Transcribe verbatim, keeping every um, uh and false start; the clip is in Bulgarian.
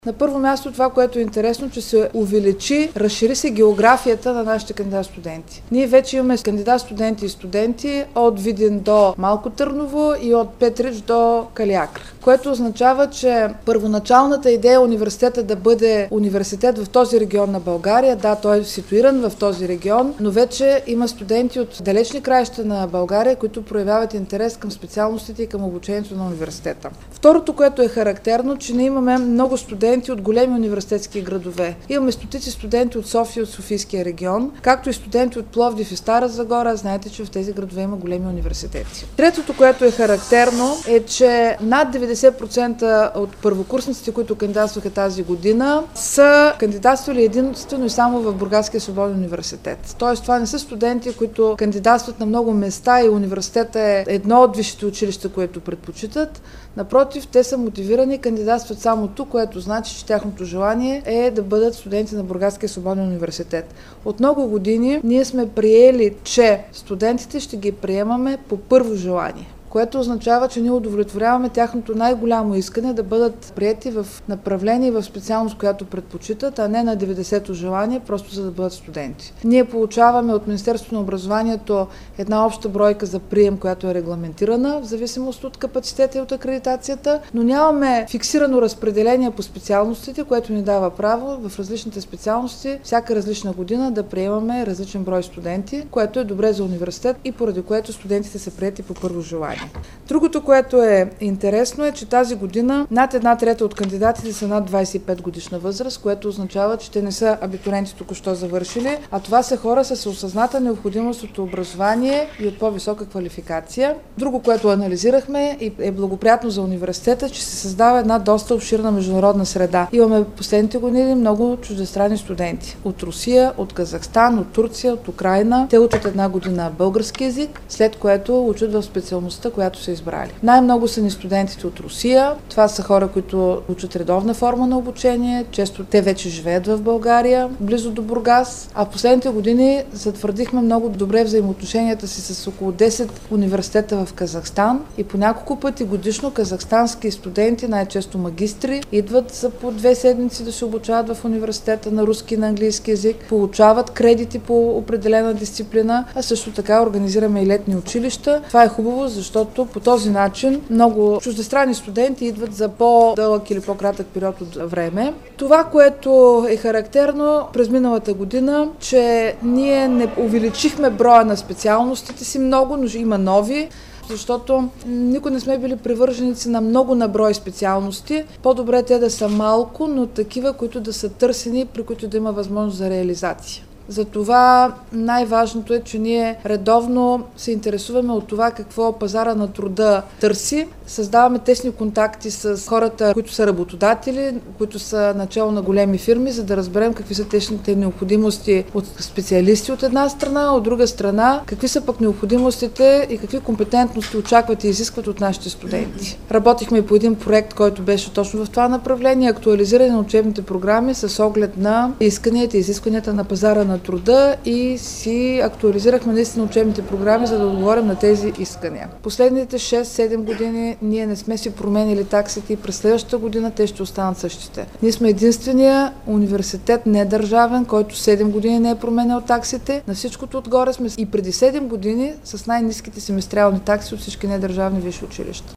На първо място това, което е интересно, че се увеличи, разшири се географията на нашите кандидат-студенти. Ние вече имаме кандидат-студенти и студенти от Видин до Малко Търново и от Петрич до Калиакра, което означава, че първоначалната идея е университета да бъде университет в този регион на България. Да, той е ситуиран в този регион, но вече има студенти от далечни краища на България, които проявяват интерес към специалностите и към обучението на университета. Второто, което е характерно, че ние имаме много студенти от големи университетски градове. Имаме стотици студенти от София, от Софийския регион, както и студенти от Пловдив и Стара Загора. Знаете, че в тези градове има големи университети. Третото, което е характерно, е, че над деветдесет процента от първокурсниците, които кандидатстваха тази година, са кандидатствали единствено и само в Бургаския свободен университет. Тоест, това не са студенти, които кандидатстват на много места и университета е едно от висшите училища, което предпочитат. Напротив, те са мотивирани и кандидатстват само тук, което значи, че тяхното желание е да бъдат студенти на Бургаския свободен университет. От много години ние сме приели, че студентите ще ги приемаме по първо желание, което означава, че ние удовлетворяваме тяхното най-голямо искане да бъдат приети в направление и в специалност, която предпочитат, а не на деветдесето желание, просто за да бъдат студенти. Ние получаваме от Министерството на образованието една обща бройка за прием, която е регламентирана в зависимост от капацитета и от акредитацията, но нямаме фиксирано разпределение по специалностите, което ни дава право в различните специалности всяка различна година да приемаме различен брой студенти, което е добре за университет и поради което студентите са приети по първо желание. Другото, което е интересно, е, че тази година над една трета от кандидатите са над двадесет и пет годишна възраст, което означава, че те не са абитуриенти току-що завършили, а това са хора с осъзната необходимост от образование и от по-висока квалификация. Друго, което анализирахме и е благоприятно за университета, че се създава една доста обширна международна среда. Имаме последните години много чуждестранни студенти от Русия, от Казахстан, от Турция, от Украйна. Те учат една година български език, след което учат в специалността, която са избрали. Най-много са ни студентите от Русия. Това са хора, които учат редовна форма на обучение. Често те вече живеят в България, близо до Бургас. А в последните години затвърдихме много добре взаимоотношенията си с около десет университета в Казахстан и по няколко пъти годишно казахстански студенти, най-често магистри, идват за по две седмици да се обучават в университета на руски и на английски език, получават кредити по определена дисциплина, а също така организираме и летни училища. Това е хубаво, защото по този начин много чуждестранни студенти идват за по-дълъг или по-кратък период от време. Това, което е характерно през миналата година, че ние не увеличихме броя на специалностите си много, но има нови, защото никой не сме били привърженици на много наброй специалности. По-добре те да са малко, но такива, които да са търсени, при които да има възможност за реализация. Затова най-важното е, че ние редовно се интересуваме от това какво пазара на труда търси. Създаваме тесни контакти с хората, които са работодатели, които са начало на големи фирми, за да разберем какви са техните необходимости от специалисти от една страна, от друга страна какви са пък необходимостите и какви компетентности очакват и изискват от нашите студенти. Работихме и по един проект, който беше точно в това направление, актуализиране на учебните програми с оглед на исканията и изискванията на пазара на труда и си актуализирахме наистина учебните програми, за да отговорим на тези искания. Последните шест-седем години ние не сме си променили таксите и през следващата година те ще останат същите. Ние сме единствения университет недържавен, който седем години не е променял таксите. На всичкото отгоре сме и преди седем години с най-ниските семестриални такси от всички недържавни висши училища.